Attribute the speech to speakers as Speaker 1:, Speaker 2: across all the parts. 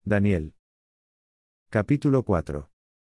Speaker 1: Daniel. Capítulo 4.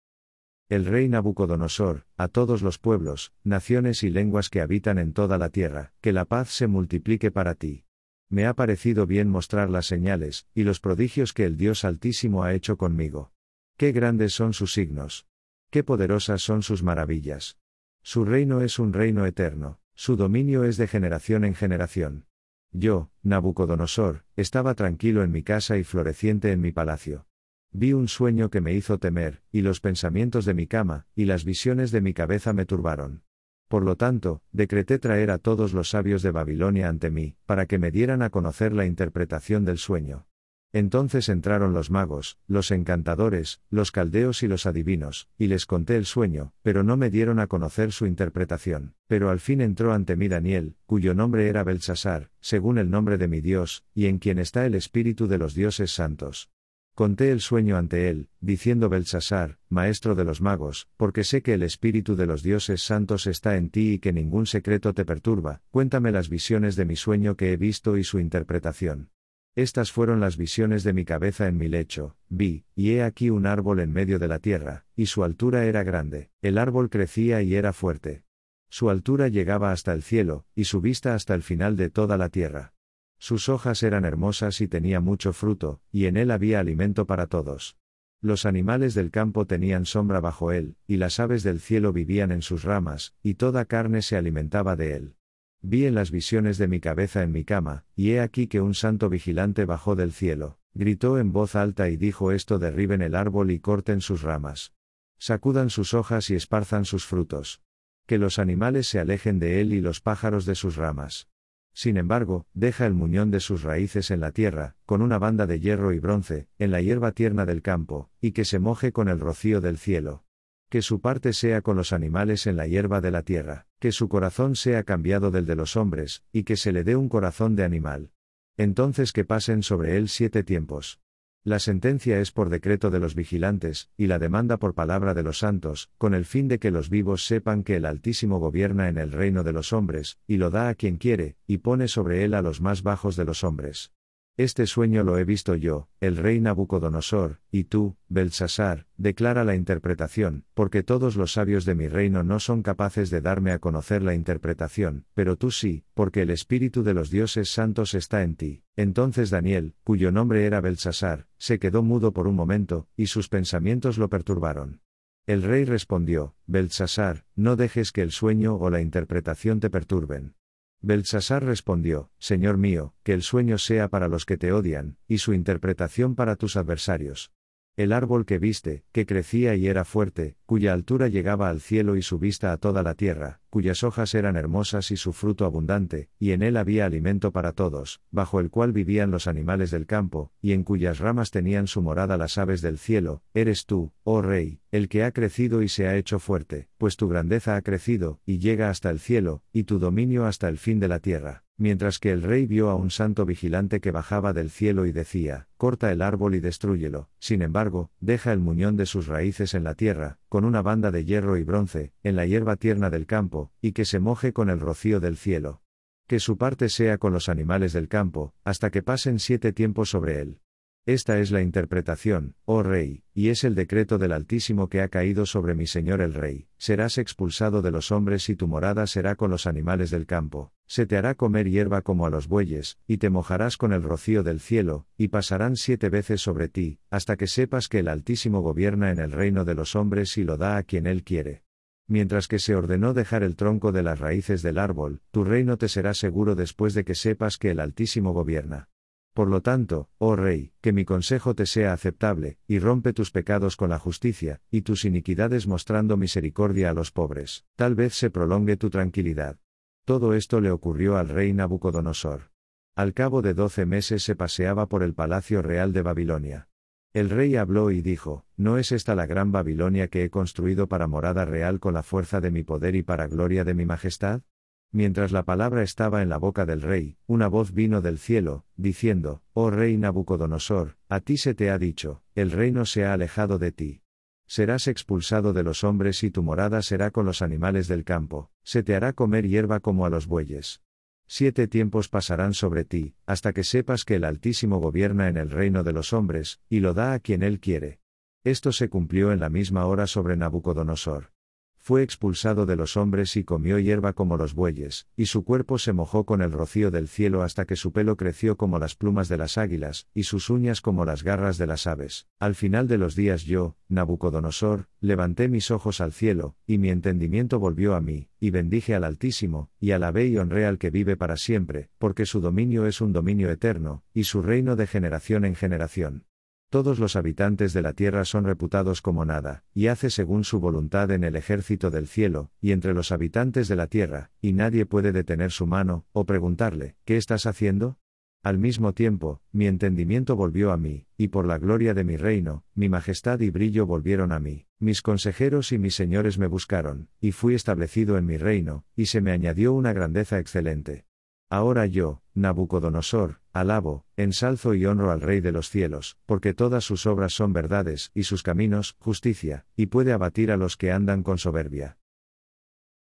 Speaker 1: El rey Nabucodonosor, a todos los pueblos, naciones y lenguas que habitan en toda la tierra, que la paz se multiplique para ti. Me ha parecido bien mostrar las señales, y los prodigios que el Dios Altísimo ha hecho conmigo. Qué grandes son sus signos. Qué poderosas son sus maravillas. Su reino es un reino eterno, su dominio es de generación en generación. Yo, Nabucodonosor, estaba tranquilo en mi casa y floreciente en mi palacio. Vi un sueño que me hizo temer, y los pensamientos de mi cama, y las visiones de mi cabeza me turbaron. Por lo tanto, decreté traer a todos los sabios de Babilonia ante mí, para que me dieran a conocer la interpretación del sueño. Entonces entraron los magos, los encantadores, los caldeos y los adivinos, y les conté el sueño, pero no me dieron a conocer su interpretación. Pero al fin entró ante mí Daniel, cuyo nombre era Beltsasar, según el nombre de mi Dios, y en quien está el espíritu de los dioses santos. Conté el sueño ante él, diciendo: Beltsasar, maestro de los magos, porque sé que el espíritu de los dioses santos está en ti y que ningún secreto te perturba, cuéntame las visiones de mi sueño que he visto y su interpretación. Estas fueron las visiones de mi cabeza en mi lecho: vi, y he aquí un árbol en medio de la tierra, y su altura era grande, el árbol crecía y era fuerte. Su altura llegaba hasta el cielo, y su vista hasta el final de toda la tierra. Sus hojas eran hermosas y tenía mucho fruto, y en él había alimento para todos. Los animales del campo tenían sombra bajo él, y las aves del cielo vivían en sus ramas, y toda carne se alimentaba de él. Vi en las visiones de mi cabeza en mi cama, y he aquí que un santo vigilante bajó del cielo, gritó en voz alta y dijo: esto derriben el árbol y corten sus ramas. Sacudan sus hojas y esparzan sus frutos. Que los animales se alejen de él y los pájaros de sus ramas. Sin embargo, deja el muñón de sus raíces en la tierra, con una banda de hierro y bronce, en la hierba tierna del campo, y que se moje con el rocío del cielo. Que su parte sea con los animales en la hierba de la tierra, que su corazón sea cambiado del de los hombres, y que se le dé un corazón de animal. Entonces que pasen sobre él 7 tiempos. La sentencia es por decreto de los vigilantes, y la demanda por palabra de los santos, con el fin de que los vivos sepan que el Altísimo gobierna en el reino de los hombres, y lo da a quien quiere, y pone sobre él a los más bajos de los hombres. Este sueño lo he visto yo, el rey Nabucodonosor, y tú, Beltsasar, declara la interpretación, porque todos los sabios de mi reino no son capaces de darme a conocer la interpretación, pero tú sí, porque el espíritu de los dioses santos está en ti. Entonces Daniel, cuyo nombre era Beltsasar, se quedó mudo por un momento, y sus pensamientos lo perturbaron. El rey respondió: Beltsasar, no dejes que el sueño o la interpretación te perturben. Beltsasar respondió: Señor mío, que el sueño sea para los que te odian, y su interpretación para tus adversarios. El árbol que viste, que crecía y era fuerte, cuya altura llegaba al cielo y su vista a toda la tierra, cuyas hojas eran hermosas y su fruto abundante, y en él había alimento para todos, bajo el cual vivían los animales del campo, y en cuyas ramas tenían su morada las aves del cielo, eres tú, oh rey, el que ha crecido y se ha hecho fuerte, pues tu grandeza ha crecido, y llega hasta el cielo, y tu dominio hasta el fin de la tierra. Mientras que el rey vio a un santo vigilante que bajaba del cielo y decía: corta el árbol y destrúyelo, sin embargo, deja el muñón de sus raíces en la tierra, con una banda de hierro y bronce, en la hierba tierna del campo, y que se moje con el rocío del cielo. Que su parte sea con los animales del campo, hasta que pasen 7 tiempos sobre él. Esta es la interpretación, oh rey, y es el decreto del Altísimo que ha caído sobre mi señor el rey: serás expulsado de los hombres y tu morada será con los animales del campo, se te hará comer hierba como a los bueyes, y te mojarás con el rocío del cielo, y pasarán 7 veces sobre ti, hasta que sepas que el Altísimo gobierna en el reino de los hombres y lo da a quien él quiere. Mientras que se ordenó dejar el tronco de las raíces del árbol, tu reino te será seguro después de que sepas que el Altísimo gobierna. Por lo tanto, oh rey, que mi consejo te sea aceptable, y rompe tus pecados con la justicia, y tus iniquidades mostrando misericordia a los pobres, tal vez se prolongue tu tranquilidad. Todo esto le ocurrió al rey Nabucodonosor. Al cabo de 12 meses se paseaba por el palacio real de Babilonia. El rey habló y dijo: ¿no es esta la gran Babilonia que he construido para morada real con la fuerza de mi poder y para gloria de mi majestad? Mientras la palabra estaba en la boca del rey, una voz vino del cielo, diciendo: oh rey Nabucodonosor, a ti se te ha dicho, el reino se ha alejado de ti. Serás expulsado de los hombres y tu morada será con los animales del campo, se te hará comer hierba como a los bueyes. 7 tiempos pasarán sobre ti, hasta que sepas que el Altísimo gobierna en el reino de los hombres, y lo da a quien él quiere. Esto se cumplió en la misma hora sobre Nabucodonosor. Fue expulsado de los hombres y comió hierba como los bueyes, y su cuerpo se mojó con el rocío del cielo hasta que su pelo creció como las plumas de las águilas, y sus uñas como las garras de las aves. Al final de los días yo, Nabucodonosor, levanté mis ojos al cielo, y mi entendimiento volvió a mí, y bendije al Altísimo, y alabé y honré al que vive para siempre, porque su dominio es un dominio eterno, y su reino de generación en generación. Todos los habitantes de la tierra son reputados como nada, y hace según su voluntad en el ejército del cielo, y entre los habitantes de la tierra, y nadie puede detener su mano, o preguntarle, ¿qué estás haciendo? Al mismo tiempo, mi entendimiento volvió a mí, y por la gloria de mi reino, mi majestad y brillo volvieron a mí, mis consejeros y mis señores me buscaron, y fui establecido en mi reino, y se me añadió una grandeza excelente. Ahora yo, Nabucodonosor, alabo, ensalzo y honro al Rey de los cielos, porque todas sus obras son verdades, y sus caminos, justicia, y puede abatir a los que andan con soberbia.